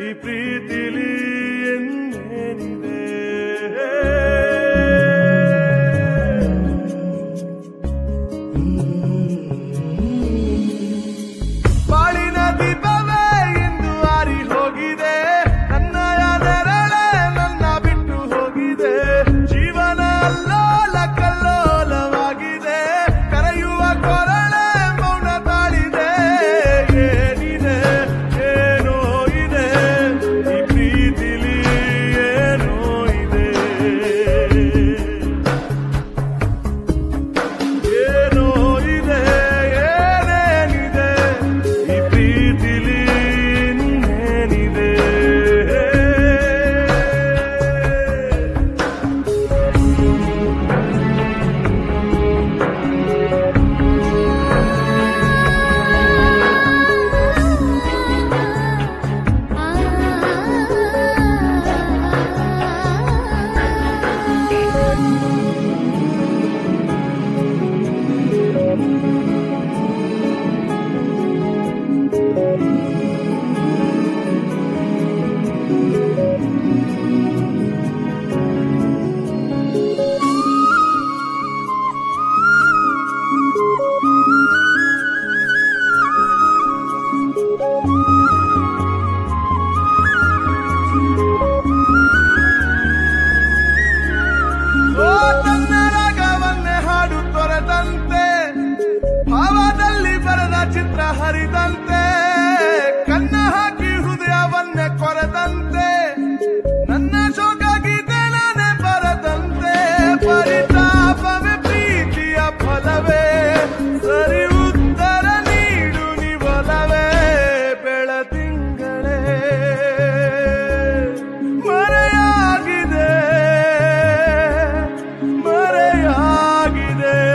ಈ ಪ್ರೀತಿಲಿ ಏನೇನಿದೆ. ಬಾಳಿನ ದೀಪವೇ ಇಂದು ಆರಿ ಹೋಗಿದೆ, ನನ್ನಯ ನೆರಳೆ ನನ್ನ ಬಿಟ್ಟು ಹೋಗಿದೆ. ಜೀವನ ಅಲ್ಲೋಲ ಕಲ್ಲೋಲವಾಗಿದೆ, ಕರೆಯುವ ಕೊರಳೆ ಮೌನ ತಾಳಿದೆ. ಏನಿದೆ ಏನೋ ಇದೆ ಈ ಪ್ರೀತಿಲಿ, ಏನೋ ಇದೆ ಏನೋ ಇದೆ ಏನೇನಿದೆ ಈ ಪ್ರೀತಿಲಿ ಇನ್ನೇನಿದೆ. ಓ ತನ್ನ ರಾಗವನ್ನೇ ಹಾಡು ತೊರೆದಂತೆ, ಭಾವದಲ್ಲಿ ಬರೆದ ಚಿತ್ರ ಹರಿದಂತೆ, ಕನ್ನ ಹಾಕಿ ಹೃದಯವನ್ನೇ ಕೊರೆದಂತೆ, ನನ್ನ ಶೋಕಾಗಿದೆ ನಾನೇ ಬರದಂತೆ. ಪರಿತಾಪವೇ ಪ್ರೀತಿಯ ಫಲವೇ, ಸರಿ ಉತ್ತರ ನೀಡು ನಿವಲವೇ. ಬೆಳದಿಂಗಳೇ ಮರೆಯಾಗಿದೆ ಮರೆಯಾಗಿದೆ,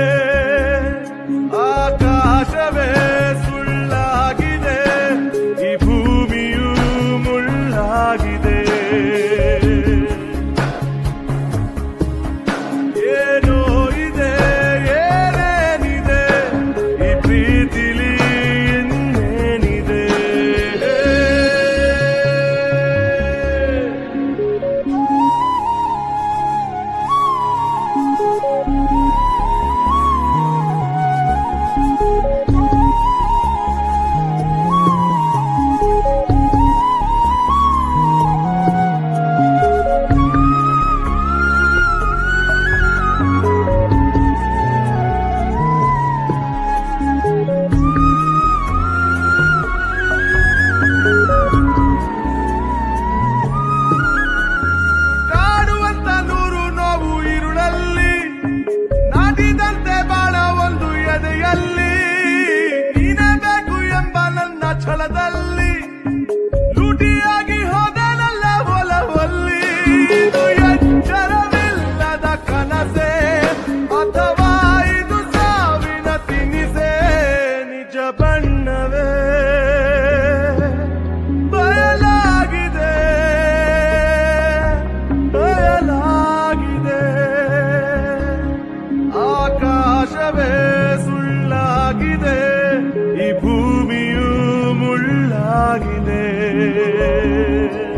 ಆಕಾಶವೇ ಸುಳ್ಳಾಗಿದೆ, ಈ ಭೂಮಿಯು ಮುಳ್ಳಾಗಿದೆ. ಏನೋ ಇದೆ ಏನೇನಿದೆ ಈ ಪ್ರೀತಿಲಿ ಇನ್ನೇನಿದೆ. ಕಾಡುವಂತ ನೂರು ನೋವು ಇರುಳಲ್ಲಿ, ನಾಟಿದಂತೆ ಬಾಳ ಒಂದು ಎದೆಯಲ್ಲಿ. ನೀನೇ ಬೇಕು ಎಂಬ ನನ್ನ ಛಲದಲ್ಲಿ, ಲೂಟಿಯಾಗಿ ಹೋದನಲ್ಲ ಒಲವಲ್ಲಿ. ಇದು ಎಚ್ಚರವಿಲ್ಲದ ಕನಸೆ, ಅಥವಾ ಇದು ಸಾವಿನ ತಿನಿಸೆ. ನಿಜ ಬಣ್ಣವೇ ಬಯಲಾಗಿದೆ ಬಯಲಾಗಿದೆ, ಆಕಾಶವೇ ಸುಳ್ಳಾಗಿದೆ, ಈ ಭೂಮಿಯು ಮುಳ್ಳಾಗಿದೆ.